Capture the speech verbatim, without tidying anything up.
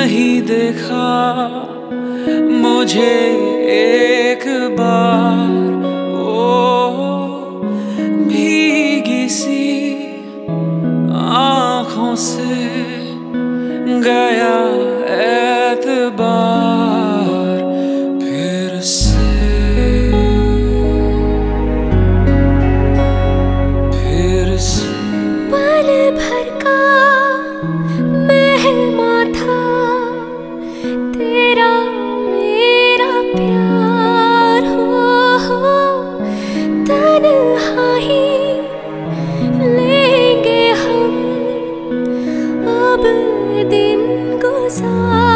नहीं देखा मुझे एक बार, ओ भीगी सी आँखों से गया एतबार फिर से, फिर से। पल भर का मेहमां था तेरा मेरा प्यार, हो हो तन्हा ही लेंगे हम अब दिन गुजार।